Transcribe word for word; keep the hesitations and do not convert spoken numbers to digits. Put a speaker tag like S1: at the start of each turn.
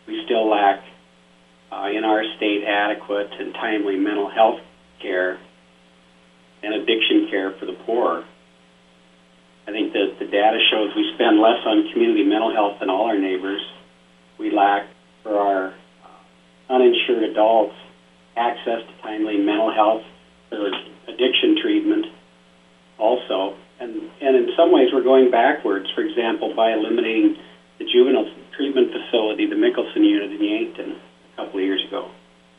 S1: we still lack uh, in our state adequate and timely mental health care and addiction care for the poor. I think that the data shows we spend less on community mental health than all our neighbors. We lack, for our uh, uninsured adults, access to timely mental health or addiction treatment also. And, and in some ways we're going backwards, for example, by eliminating the juvenile treatment facility, the Mickelson unit in Yankton, a couple of years ago.